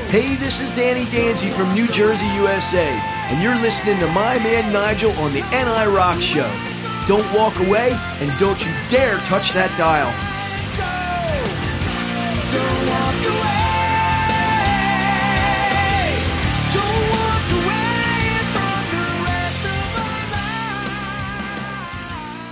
Hey, this is Danny Danzy from New Jersey, USA, and you're listening to my man Nigel on the NI Rock Show. Don't walk away, and don't you dare touch that dial. Don't walk away. Don't walk away from the rest of our lives.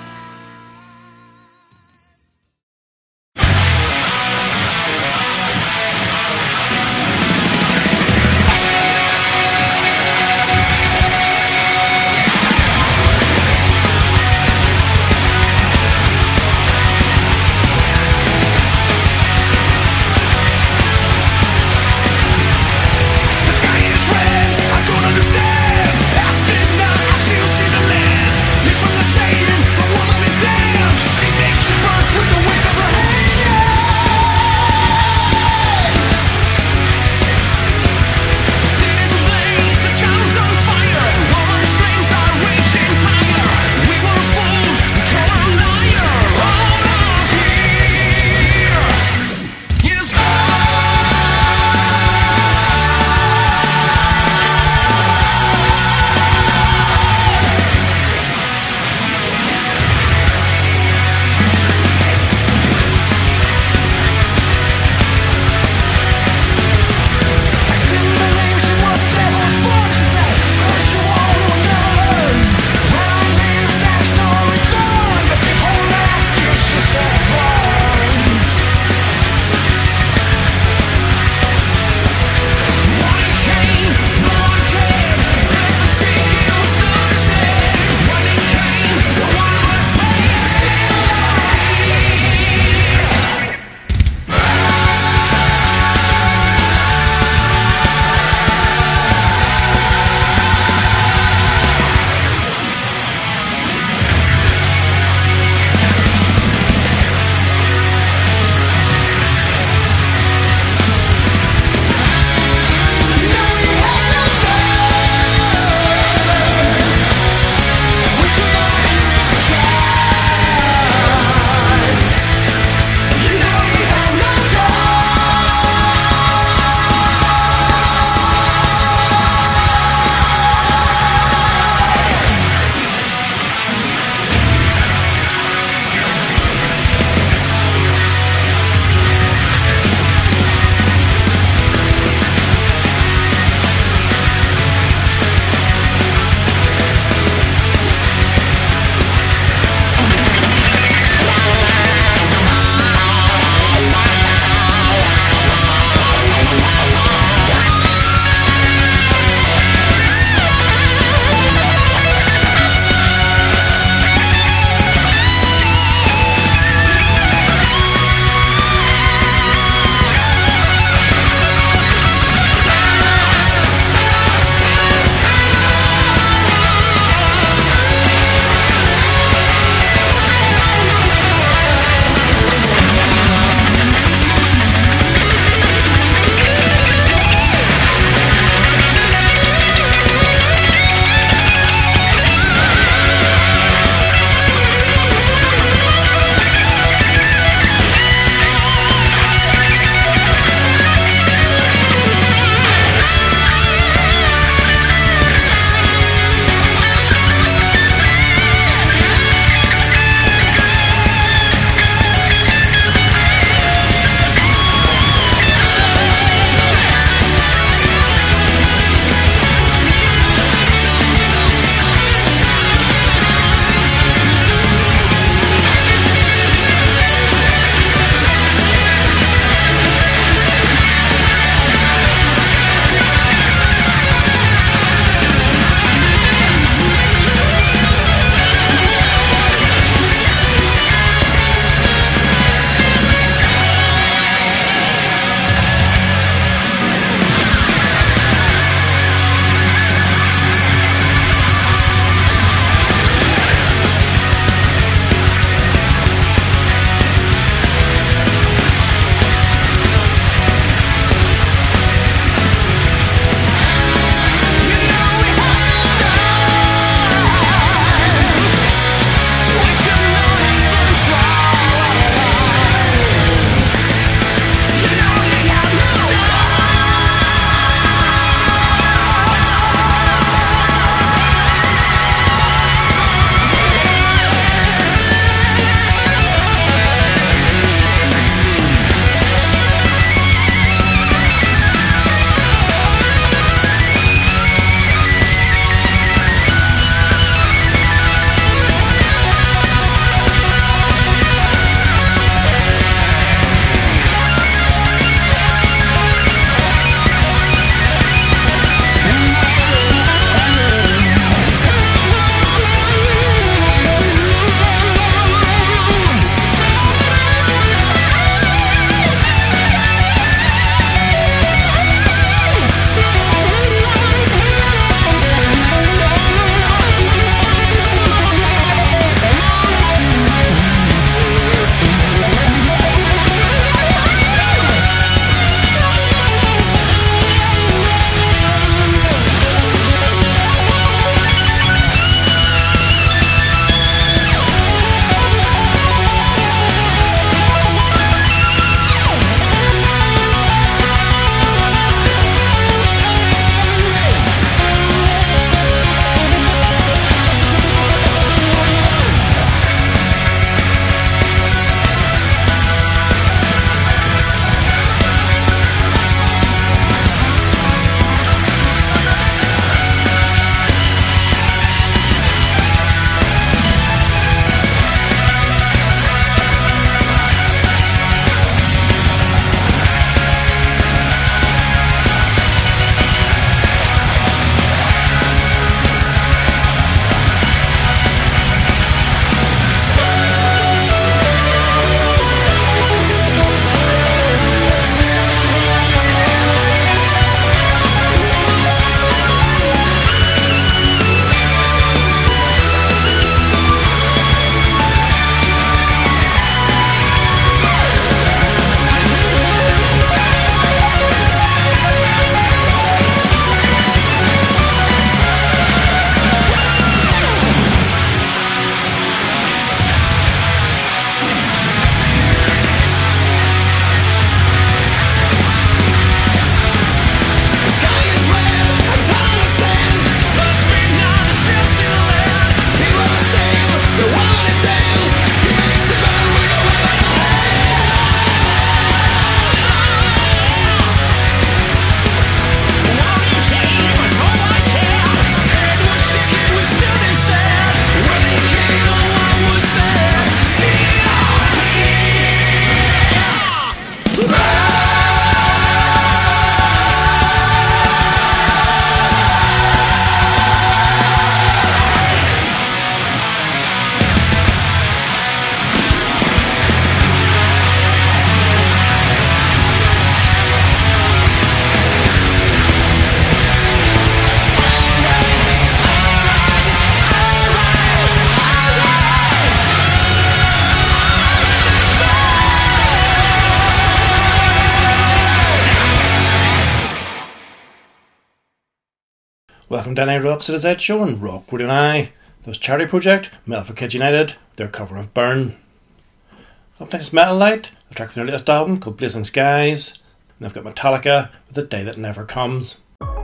Welcome to NI Rocks at Z Show on Rock Radio NI. That was Charity Project, Metal for Kids United, their cover of Burn. Up next is Metal Light, a track from their latest album called Blazing Skies. And I've got Metallica with The Day That Never Comes.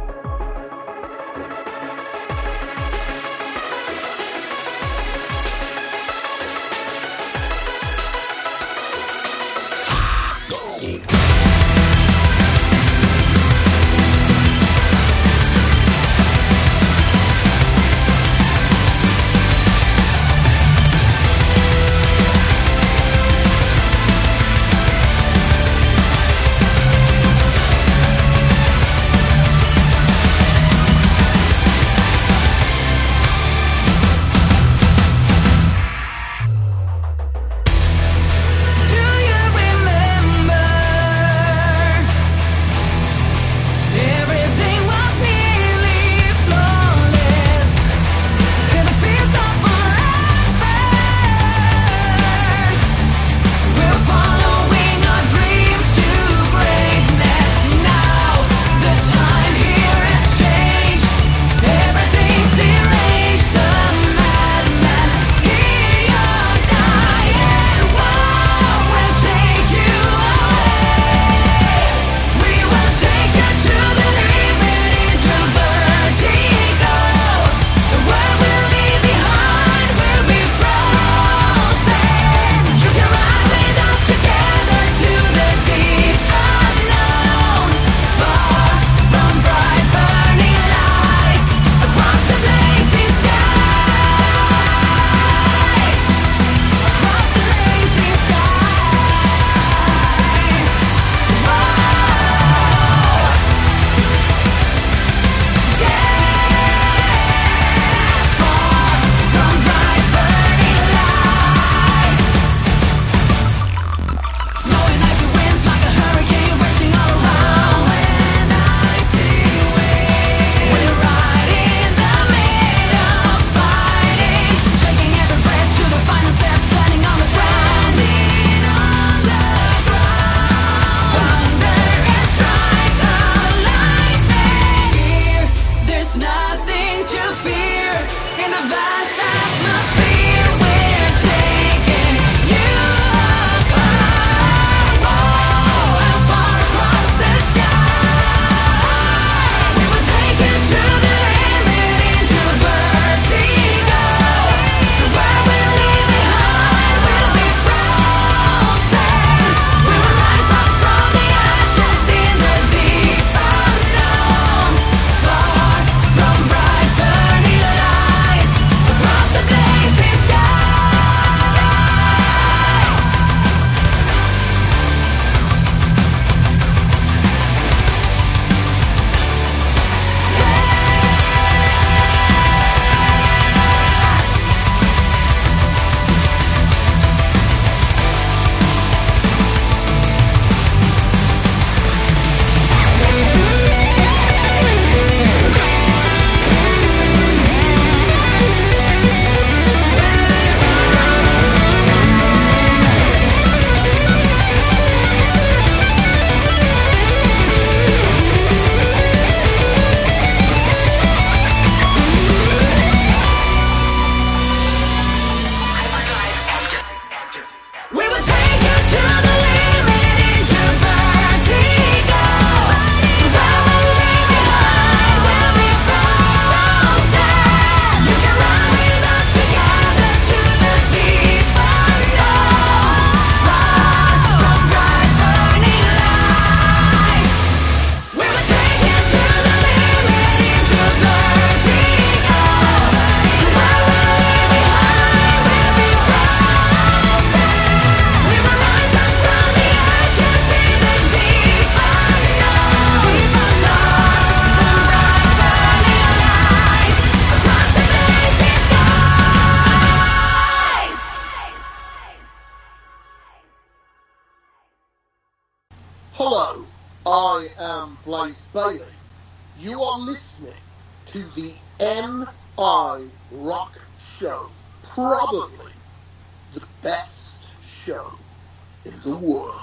Hello, I am Blaze Bailey. You are listening to the NI Rock Show, probably the best show in the world.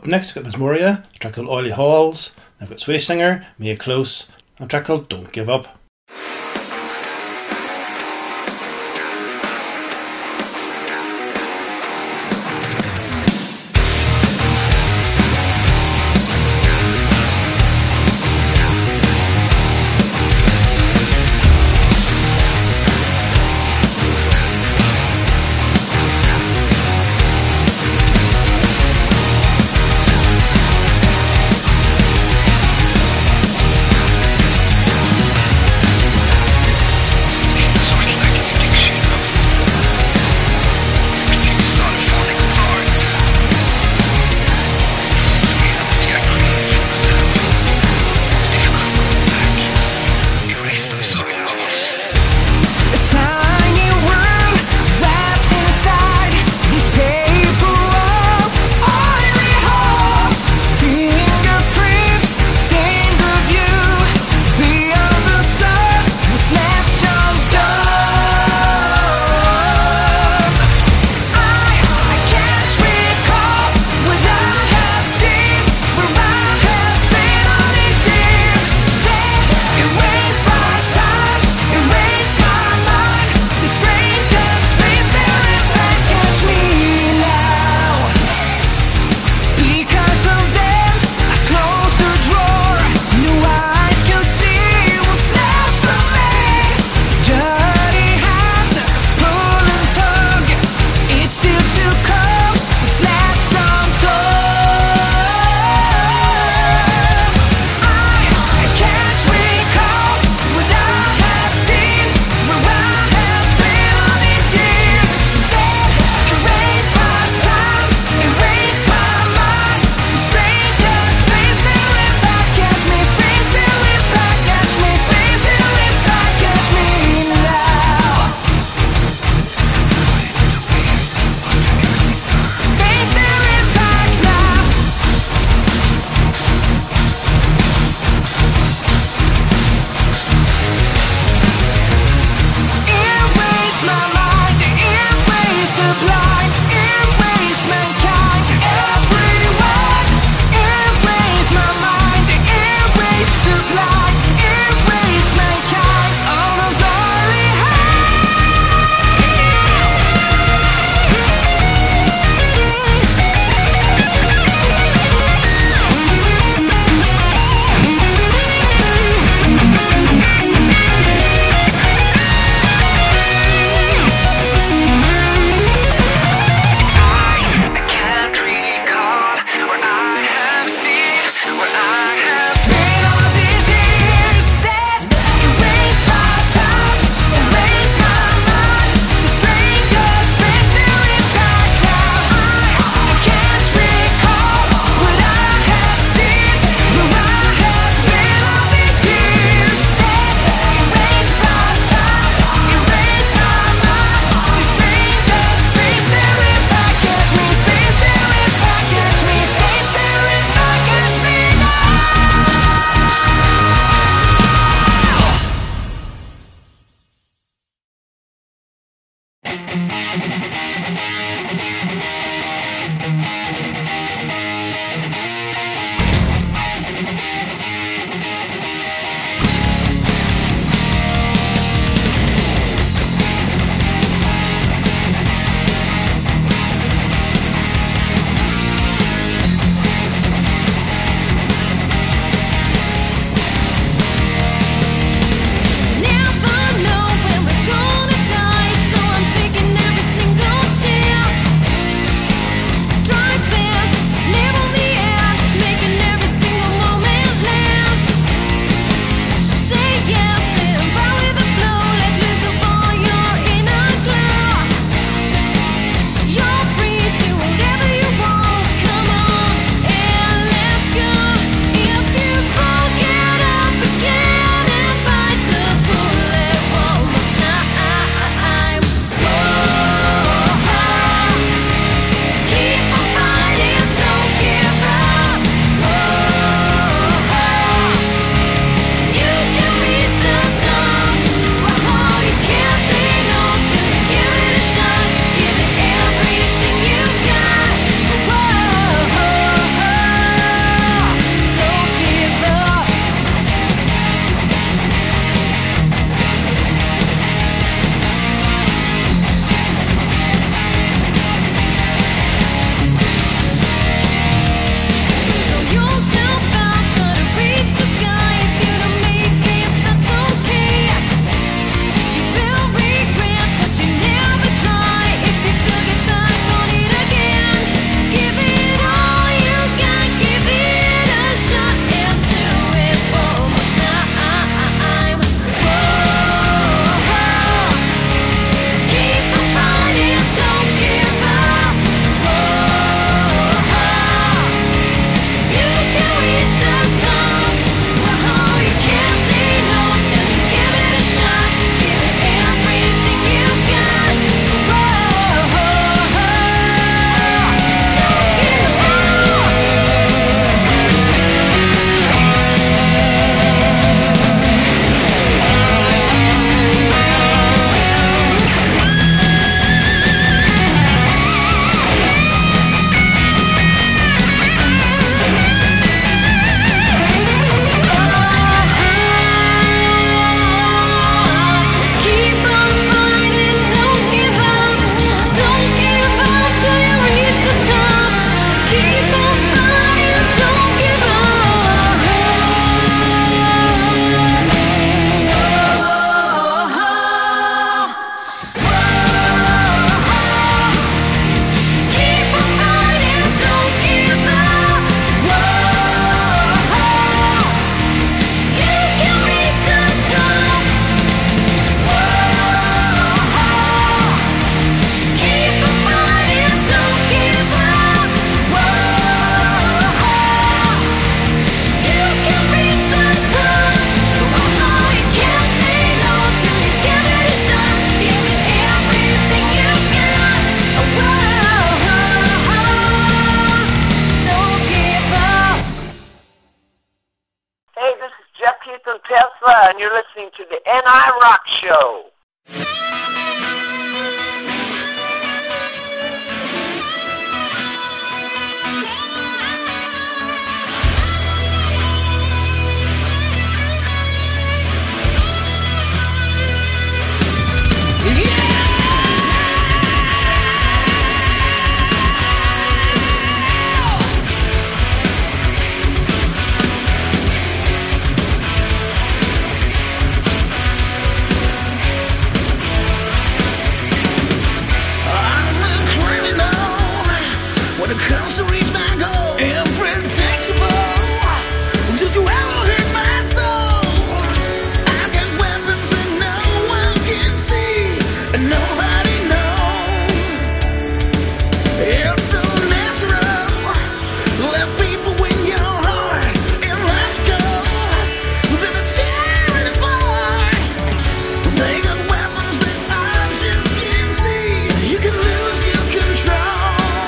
Up next, we've got Miss Moria, a track called Oily Halls. I've got Swedish singer Mia Close, and a track called Don't Give Up. Don't Tesla, and you're listening to the NI Rock Show. When it comes to reach my goals, unprotectable. Did you ever hurt my soul? I got weapons that no one can see, and nobody knows. It's so natural. Let people win your heart and let go. They're the charity part. They got weapons that I just can't see. You can lose your control.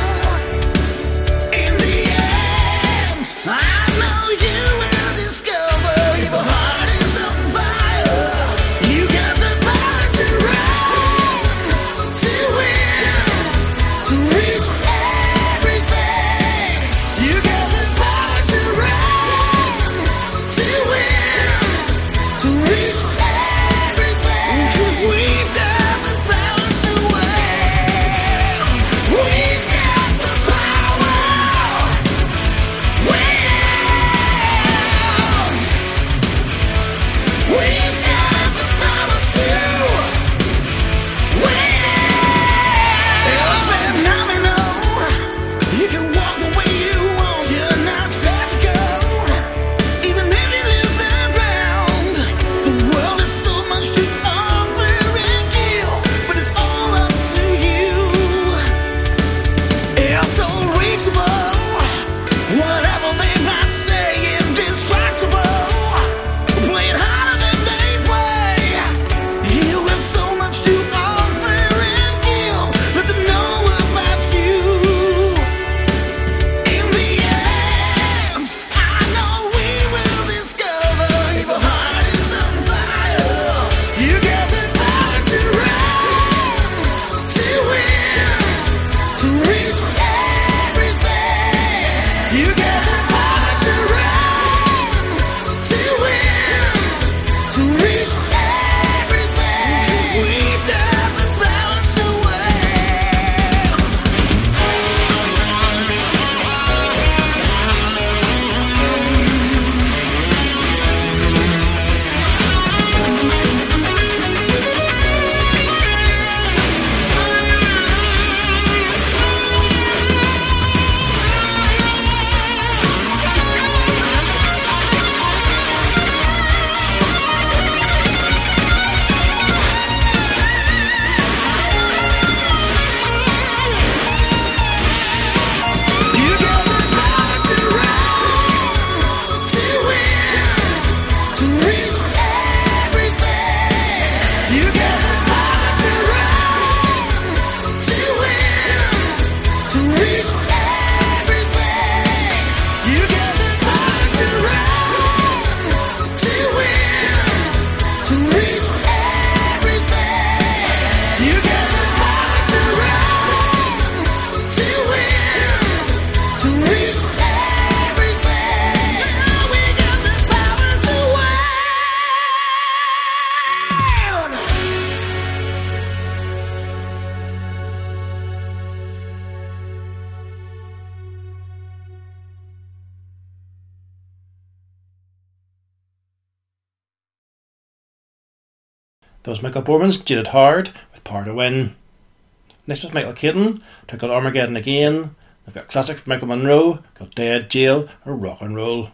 That was Michael Borman's Jaded Heart with Power to Win. Next was Michael Caton, took out Armageddon Again. They've got classic from Michael Monroe, got Dead, Jail, or Rock and Roll.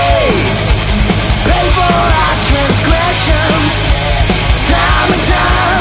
Pay for our transgressions, time and time.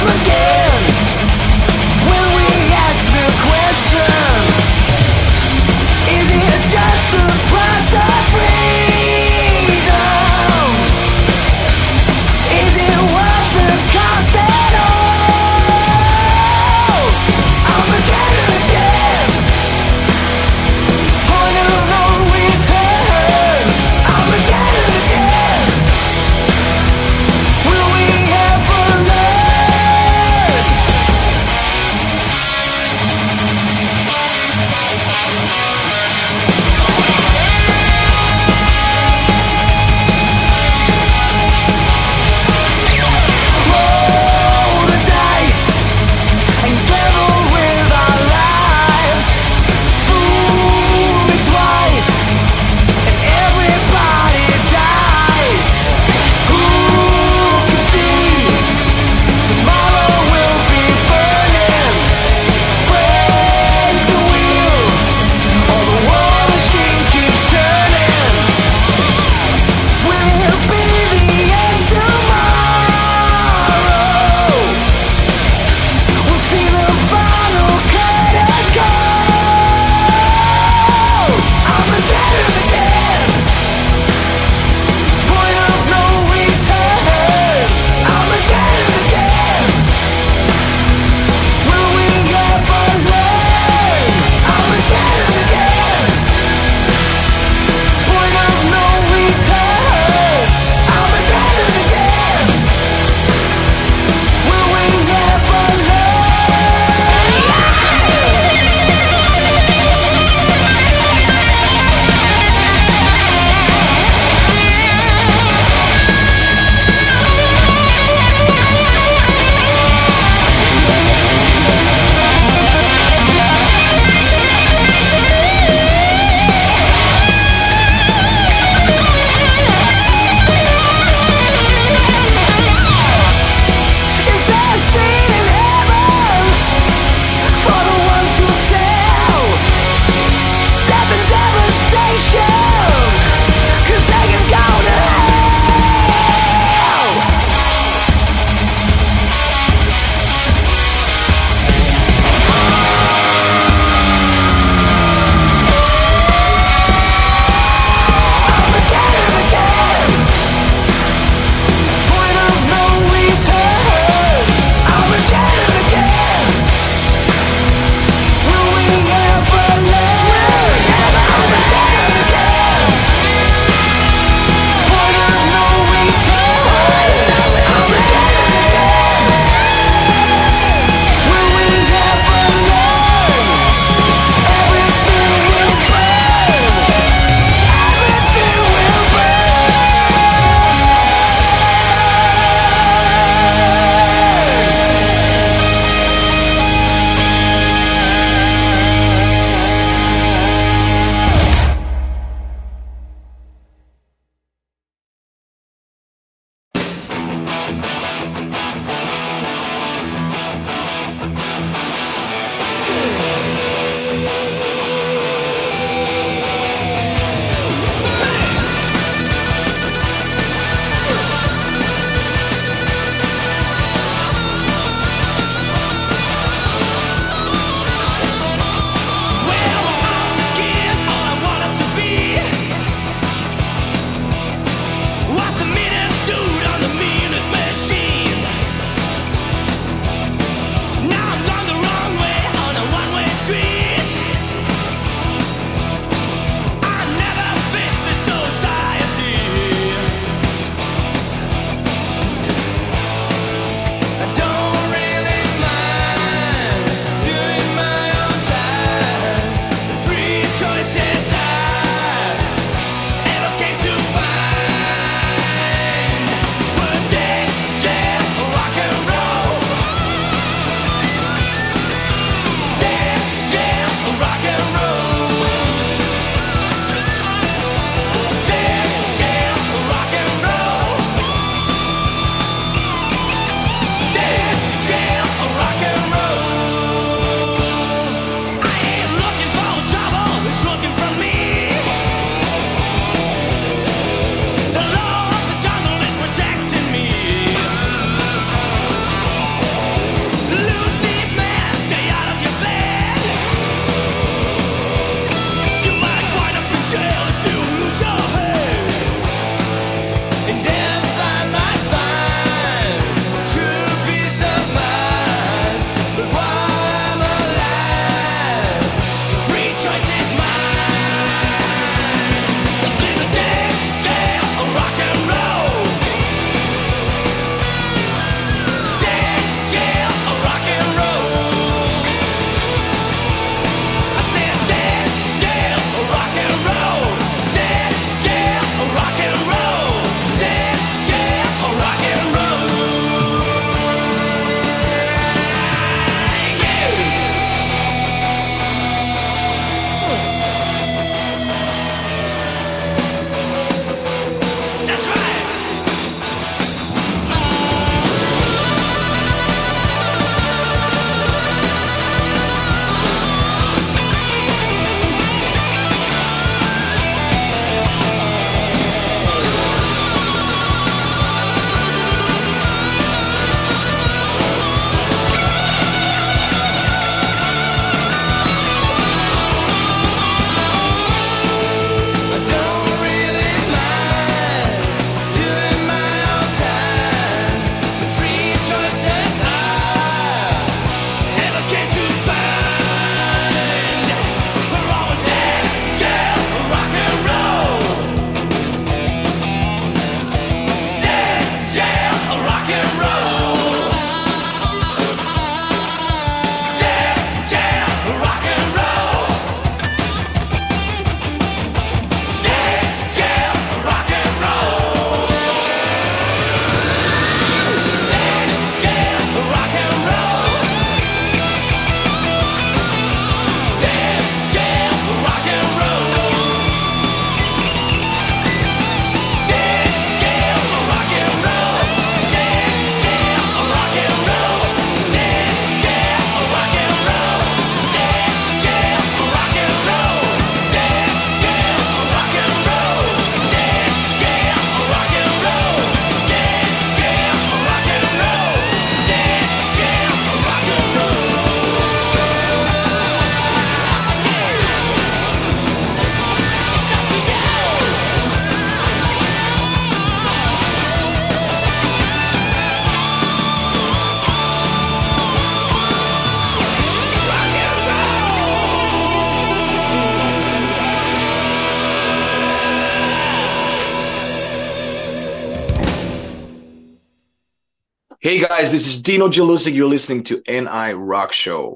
Hey guys, this is Dino Jalusic. You're listening to NI Rock Show.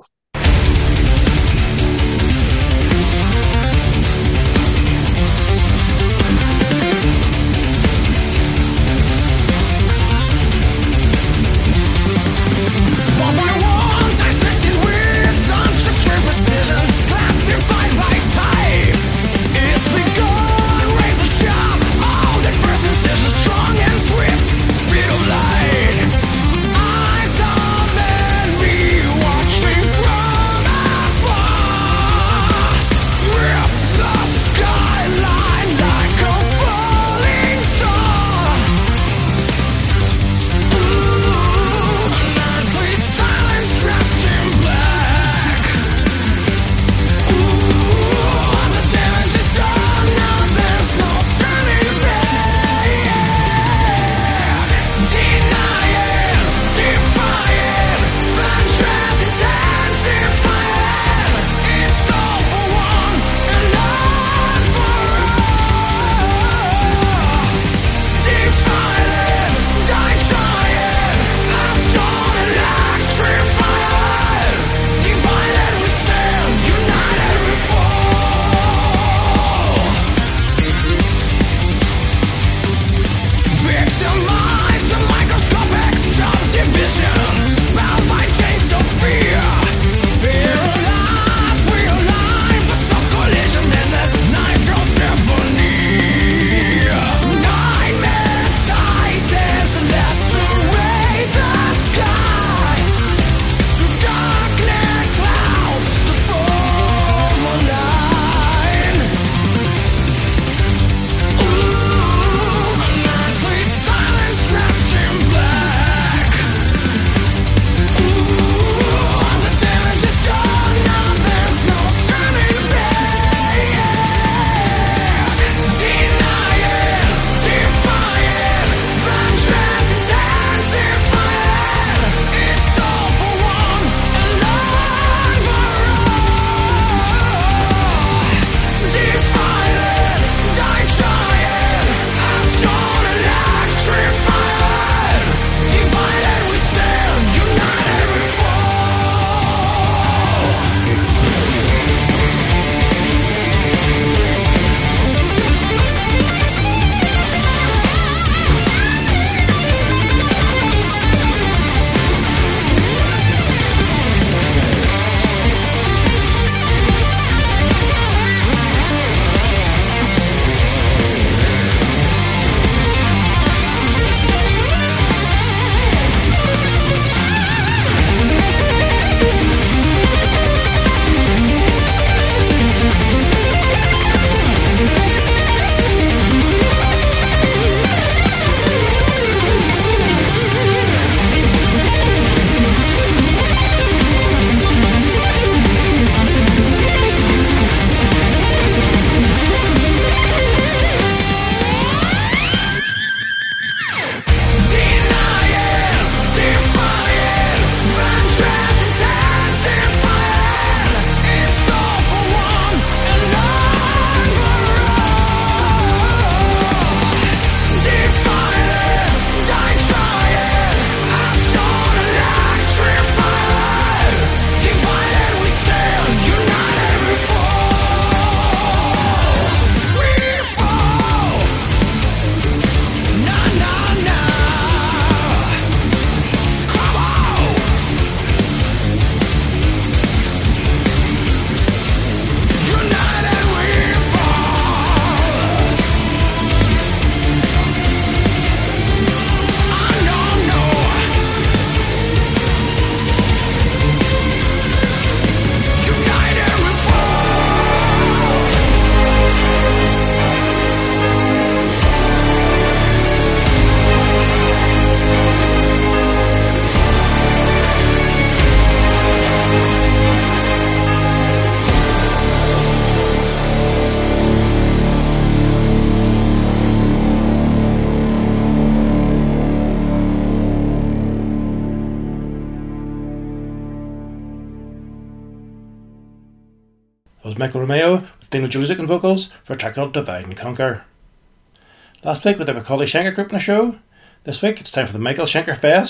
was Michael Romeo with Dino Jalusic on vocals for a track called Divide and Conquer. Last week with the Macaulay Schenker group in the show. This week it's time for the Michael Schenker Fest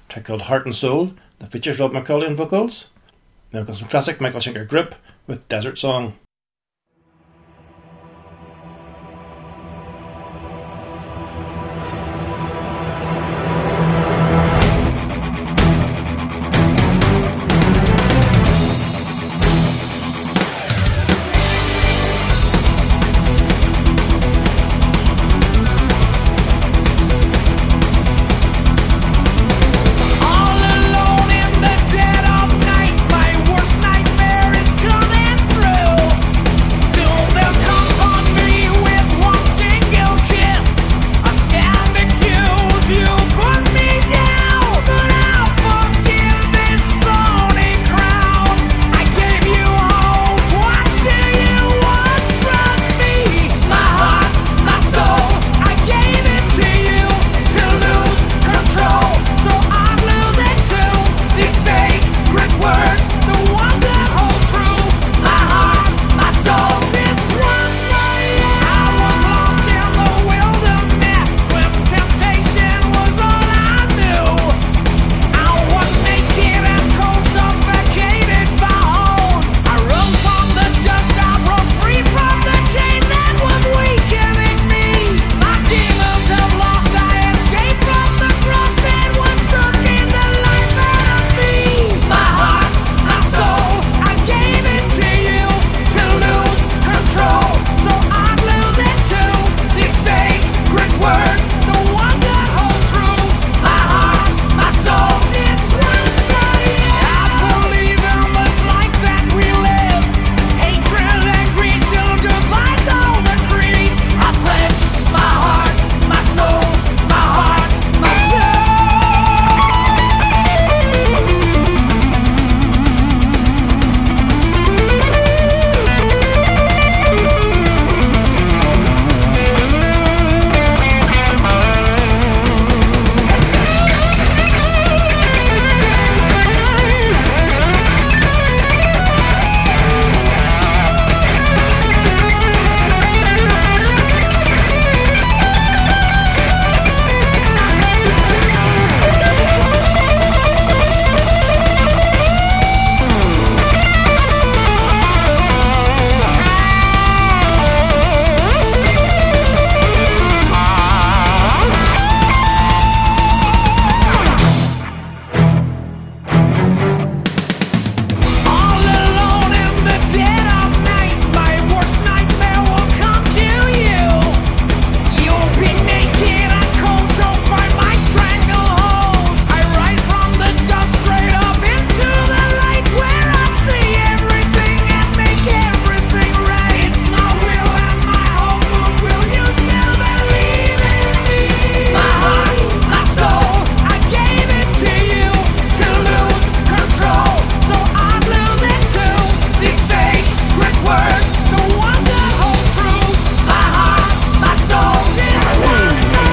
a track called Heart and Soul that features Rob McCauley on vocals. Then we've got some classic Michael Schenker Grip with Desert Song. All alone in the dead of night, my worst nightmare is coming through. Soon they'll come on me with one single kiss. I stand accused, you put me down, but I'll forgive this phony crowd. I gave you hope, what do you want from me? My heart, my soul, I gave it to you to lose control, so I'd lose it too. These sacred words, the ones that hold through. My heart, my soul, this one's for you. I was lost in the wilderness when temptation was all I knew. I was naked and cold, suffocated by hold. I rose from the dust, I broke free from the chain that was weakening me. My demons have lost, I escaped from the cross that was sucking the life out of me. My heart, my soul, I gave it to you to lose control, so I'd lose it too. These sacred words, the ones that hold through. My heart, my soul, this one's for you. I believe in this life that we live. Hatred and greed, still goodbyes all the creed. I pledge my heart, my soul, my heart, my soul. All alone in the dead of night, my worst nightmare will come to you. You'll be naked and cold, choked by my stranglehold. I rise from the dust straight up into the light, where I see everything and make everything right. It's my will and my hope, but will you still believe in me? My heart, my soul, I gave it to you to lose control, so I'd lose it too. These sacred words, the ones that hold through. My heart, my soul, this one's for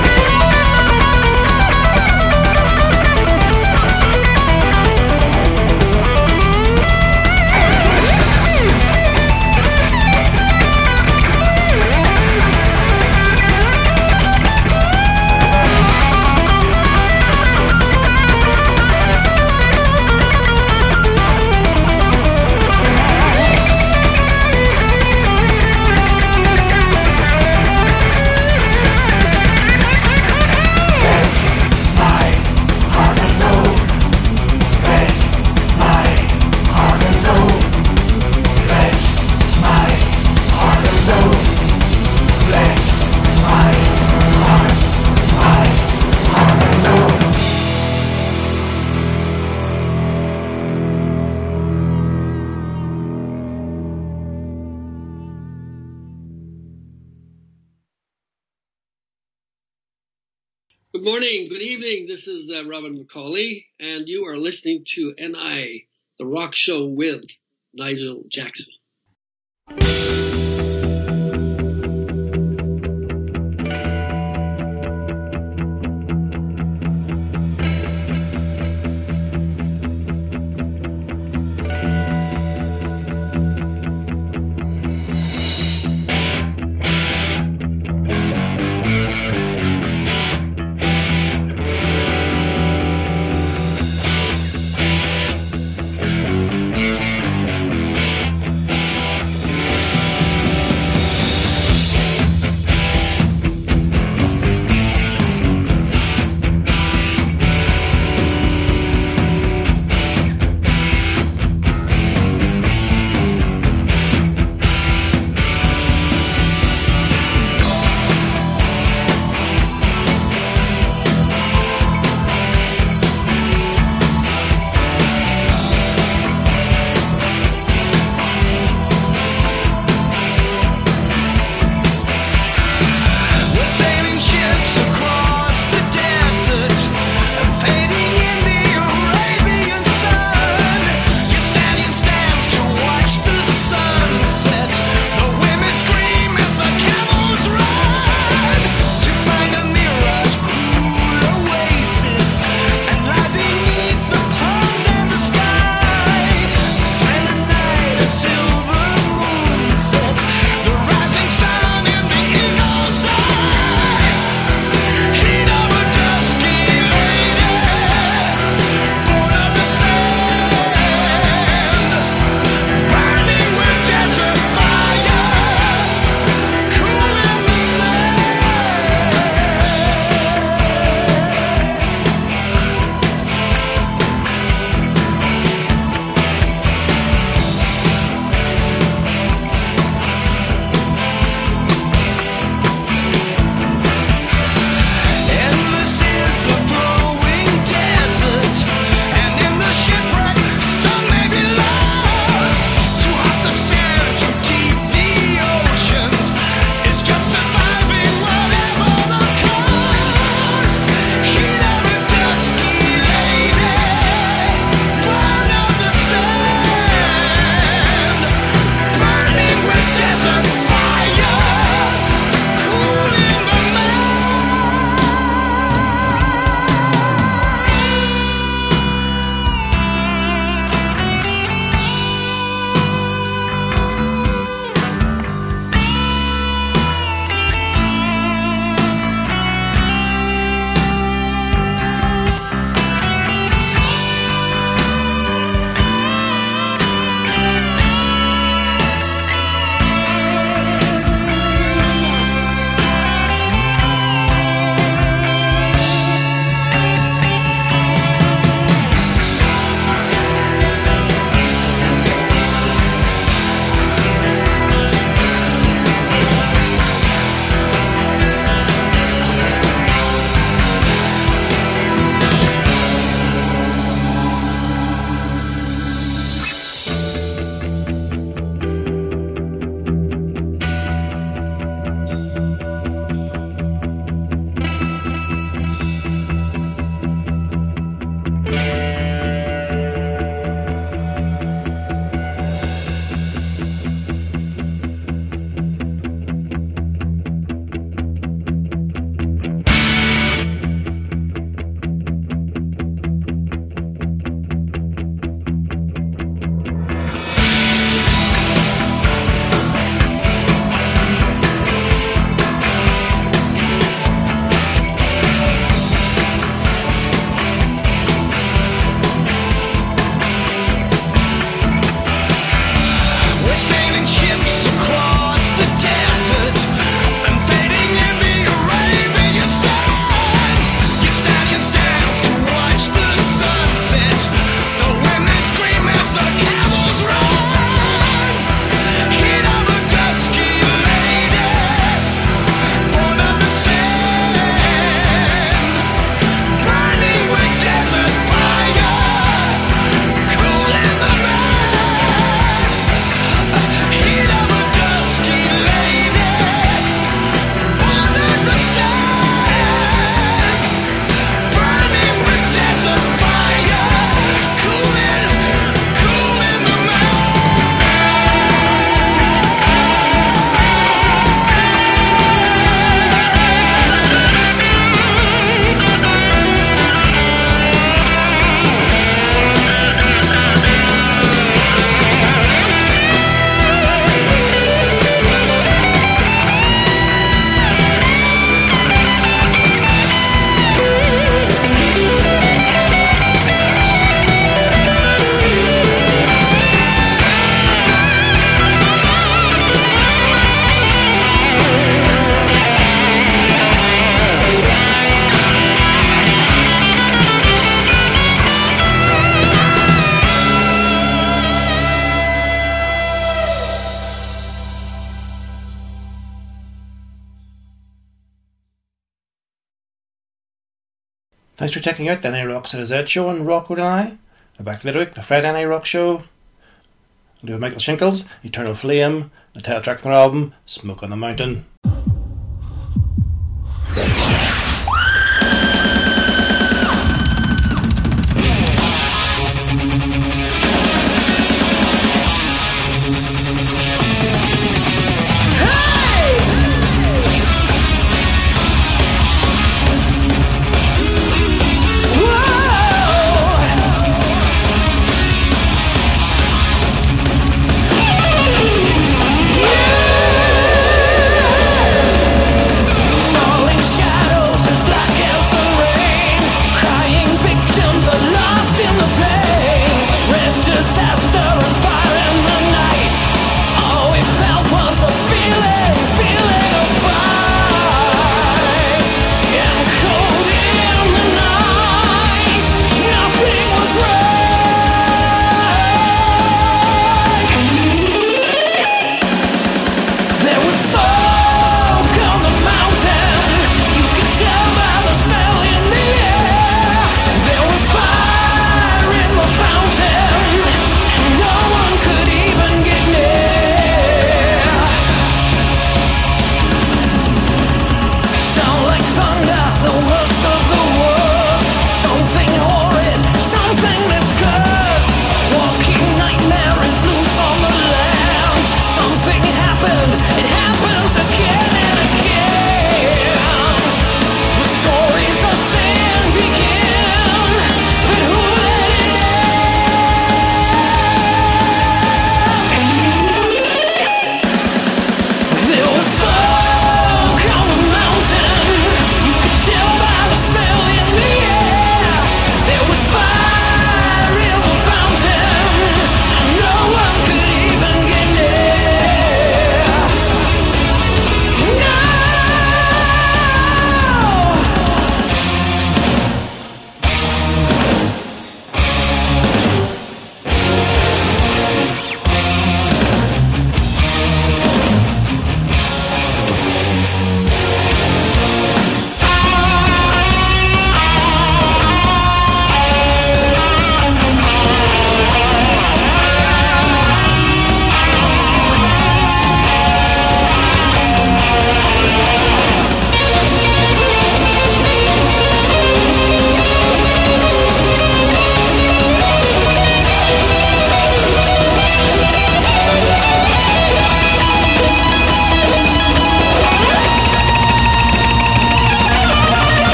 Good morning, good evening. This is Robin McCauley, and you are listening to NI, the rock show with Nigel Jackson. Thanks for checking out the NI Rock Z show on Rock with an I. We're back later week, the Friday NI Rock show. I'll do Michael Shinkles, Eternal Flame, the title track from their album, Smoke on the Mountain.